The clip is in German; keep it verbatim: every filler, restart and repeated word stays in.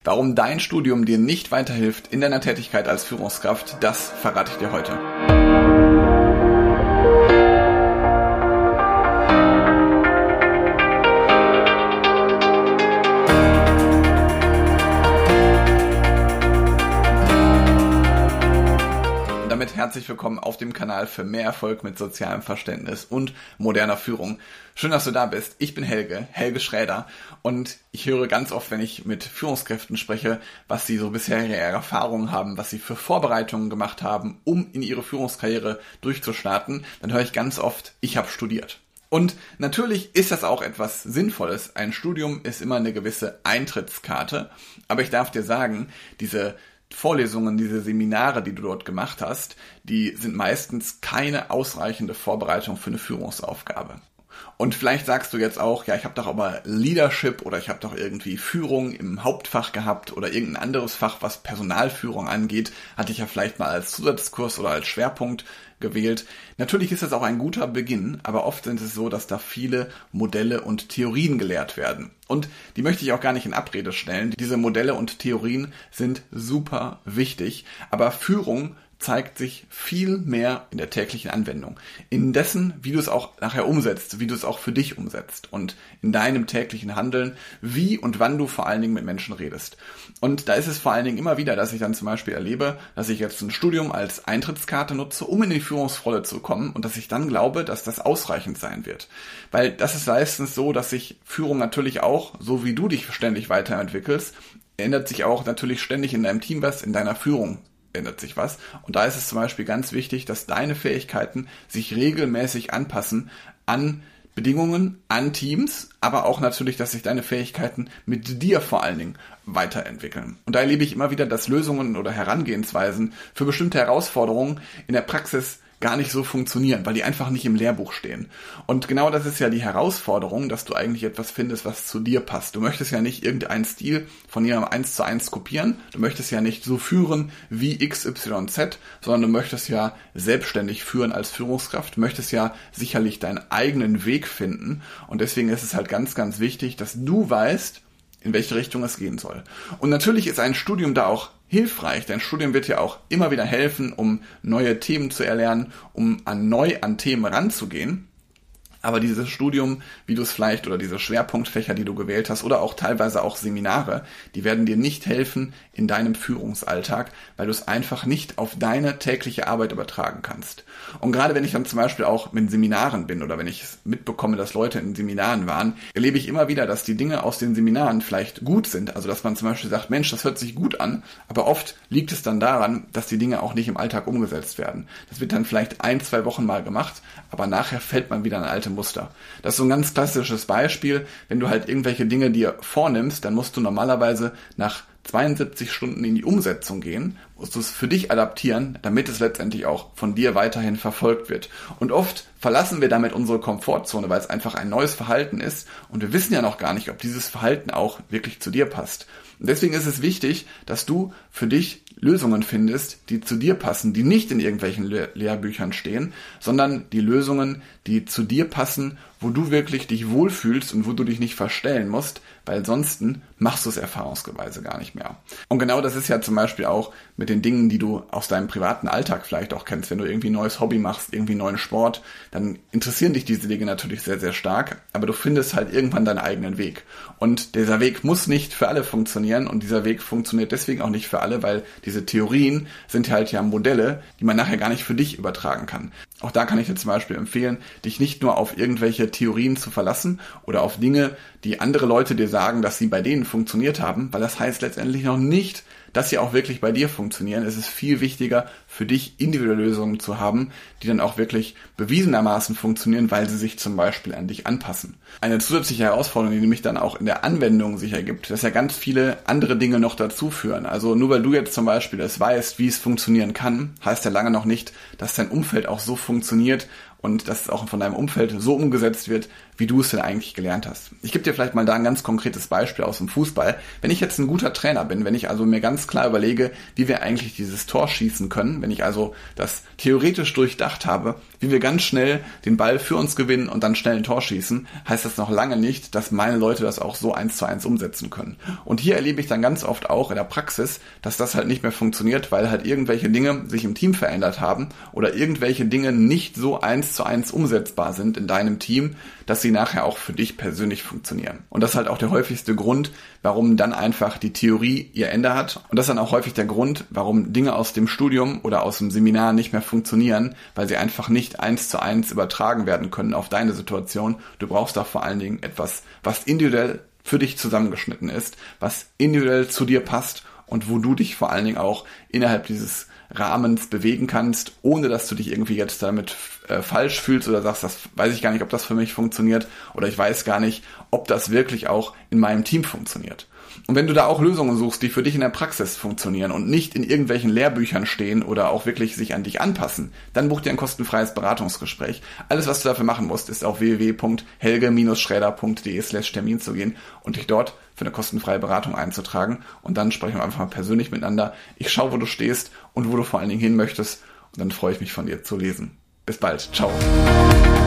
Warum dein Studium dir nicht weiterhilft in deiner Tätigkeit als Führungskraft, das verrate ich dir heute. Herzlich willkommen auf dem Kanal für mehr Erfolg mit sozialem Verständnis und moderner Führung. Schön, dass du da bist. Ich bin Helge, Helge Schräder, und ich höre ganz oft, wenn ich mit Führungskräften spreche, was sie so bisherige Erfahrungen haben, was sie für Vorbereitungen gemacht haben, um in ihre Führungskarriere durchzustarten, dann höre ich ganz oft, ich habe studiert. Und natürlich ist das auch etwas Sinnvolles. Ein Studium ist immer eine gewisse Eintrittskarte, aber ich darf dir sagen, diese Vorlesungen, diese Seminare, die du dort gemacht hast, die sind meistens keine ausreichende Vorbereitung für eine Führungsaufgabe. Und vielleicht sagst du jetzt auch, ja, ich habe doch aber Leadership oder ich habe doch irgendwie Führung im Hauptfach gehabt oder irgendein anderes Fach, was Personalführung angeht, hatte ich ja vielleicht mal als Zusatzkurs oder als Schwerpunkt gewählt. Natürlich ist das auch ein guter Beginn, aber oft sind es so, dass da viele Modelle und Theorien gelehrt werden. Und die möchte ich auch gar nicht in Abrede stellen. Diese Modelle und Theorien sind super wichtig, aber Führung zeigt sich viel mehr in der täglichen Anwendung. In dessen, wie du es auch nachher umsetzt, wie du es auch für dich umsetzt und in deinem täglichen Handeln, wie und wann du vor allen Dingen mit Menschen redest. Und da ist es vor allen Dingen immer wieder, dass ich dann zum Beispiel erlebe, dass ich jetzt ein Studium als Eintrittskarte nutze, um in die Führungsrolle zu kommen, und dass ich dann glaube, dass das ausreichend sein wird. Weil das ist meistens so, dass sich Führung natürlich auch, so wie du dich ständig weiterentwickelst, ändert sich auch natürlich ständig in deinem Team was, in deiner Führung ändert sich was. Und da ist es zum Beispiel ganz wichtig, dass deine Fähigkeiten sich regelmäßig anpassen an Bedingungen, an Teams, aber auch natürlich, dass sich deine Fähigkeiten mit dir vor allen Dingen weiterentwickeln. Und da erlebe ich immer wieder, dass Lösungen oder Herangehensweisen für bestimmte Herausforderungen in der Praxis gar nicht so funktionieren, weil die einfach nicht im Lehrbuch stehen. Und genau das ist ja die Herausforderung, dass du eigentlich etwas findest, was zu dir passt. Du möchtest ja nicht irgendeinen Stil von jemandem eins zu eins kopieren. Du möchtest ja nicht so führen wie X Y Z, sondern du möchtest ja selbstständig führen als Führungskraft. Du möchtest ja sicherlich deinen eigenen Weg finden. Und deswegen ist es halt ganz, ganz wichtig, dass du weißt, in welche Richtung es gehen soll. Und natürlich ist ein Studium da auch hilfreich. Dein Studium wird dir auch immer wieder helfen, um neue Themen zu erlernen, um an neu an Themen ranzugehen. Aber dieses Studium, wie du es vielleicht, oder diese Schwerpunktfächer, die du gewählt hast, oder auch teilweise auch Seminare, die werden dir nicht helfen in deinem Führungsalltag, weil du es einfach nicht auf deine tägliche Arbeit übertragen kannst. Und gerade wenn ich dann zum Beispiel auch mit Seminaren bin oder wenn ich mitbekomme, dass Leute in Seminaren waren, erlebe ich immer wieder, dass die Dinge aus den Seminaren vielleicht gut sind. Also dass man zum Beispiel sagt, Mensch, das hört sich gut an, aber oft liegt es dann daran, dass die Dinge auch nicht im Alltag umgesetzt werden. Das wird dann vielleicht ein, zwei Wochen mal gemacht, aber nachher fällt man wieder in alte Muster. Das ist so ein ganz klassisches Beispiel. Wenn du halt irgendwelche Dinge dir vornimmst, dann musst du normalerweise nach zweiundsiebzig Stunden in die Umsetzung gehen, musst du es für dich adaptieren, damit es letztendlich auch von dir weiterhin verfolgt wird. Und oft verlassen wir damit unsere Komfortzone, weil es einfach ein neues Verhalten ist, und wir wissen ja noch gar nicht, ob dieses Verhalten auch wirklich zu dir passt. Und deswegen ist es wichtig, dass du für dich Lösungen findest, die zu dir passen, die nicht in irgendwelchen Le- Lehrbüchern stehen, sondern die Lösungen, die zu dir passen, wo du wirklich dich wohlfühlst und wo du dich nicht verstellen musst, weil sonst machst du es erfahrungsgeweise gar nicht mehr. Und genau das ist ja zum Beispiel auch mit den Dingen, die du aus deinem privaten Alltag vielleicht auch kennst. Wenn du irgendwie ein neues Hobby machst, irgendwie einen neuen Sport, dann interessieren dich diese Dinge natürlich sehr, sehr stark, aber du findest halt irgendwann deinen eigenen Weg. Und dieser Weg muss nicht für alle funktionieren, und dieser Weg funktioniert deswegen auch nicht für alle, weil diese Theorien sind halt ja Modelle, die man nachher gar nicht für dich übertragen kann. Auch da kann ich dir zum Beispiel empfehlen, dich nicht nur auf irgendwelche Theorien zu verlassen oder auf Dinge, die andere Leute dir sagen, dass sie bei denen funktioniert haben, weil das heißt letztendlich noch nicht, dass sie auch wirklich bei dir funktionieren. Es ist viel wichtiger, für dich individuelle Lösungen zu haben, die dann auch wirklich bewiesenermaßen funktionieren, weil sie sich zum Beispiel an dich anpassen. Eine zusätzliche Herausforderung, die nämlich dann auch in der Anwendung sich ergibt, dass ja ganz viele andere Dinge noch dazu führen. Also nur weil du jetzt zum Beispiel es weißt, wie es funktionieren kann, heißt ja lange noch nicht, dass dein Umfeld auch so funktioniert und dass es auch von deinem Umfeld so umgesetzt wird, wie du es denn eigentlich gelernt hast. Ich gebe dir vielleicht mal da ein ganz konkretes Beispiel aus dem Fußball. Wenn ich jetzt ein guter Trainer bin, wenn ich also mir ganz klar überlege, wie wir eigentlich dieses Tor schießen können, wenn ich also das theoretisch durchdacht habe, wie wir ganz schnell den Ball für uns gewinnen und dann schnell ein Tor schießen, heißt das noch lange nicht, dass meine Leute das auch so eins zu eins umsetzen können. Und hier erlebe ich dann ganz oft auch in der Praxis, dass das halt nicht mehr funktioniert, weil halt irgendwelche Dinge sich im Team verändert haben oder irgendwelche Dinge nicht so eins zu eins umsetzbar sind in deinem Team, dass sie nachher auch für dich persönlich funktionieren. Und das ist halt auch der häufigste Grund, warum dann einfach die Theorie ihr Ende hat. Und das ist dann auch häufig der Grund, warum Dinge aus dem Studium oder aus dem Seminar nicht mehr funktionieren, weil sie einfach nicht eins zu eins übertragen werden können auf deine Situation. Du brauchst da vor allen Dingen etwas, was individuell für dich zusammengeschnitten ist, was individuell zu dir passt und wo du dich vor allen Dingen auch innerhalb dieses Rahmens bewegen kannst, ohne dass du dich irgendwie jetzt damit äh, falsch fühlst oder sagst, das weiß ich gar nicht, ob das für mich funktioniert oder ich weiß gar nicht, ob das wirklich auch in meinem Team funktioniert. Und wenn du da auch Lösungen suchst, die für dich in der Praxis funktionieren und nicht in irgendwelchen Lehrbüchern stehen oder auch wirklich sich an dich anpassen, dann buch dir ein kostenfreies Beratungsgespräch. Alles, was du dafür machen musst, ist auf w w w punkt helge schräder punkt d e slash Termin zu gehen und dich dort für eine kostenfreie Beratung einzutragen. Und dann sprechen wir einfach mal persönlich miteinander. Ich schaue, wo du stehst und wo du vor allen Dingen hin möchtest. Und dann freue ich mich, von dir zu lesen. Bis bald. Ciao.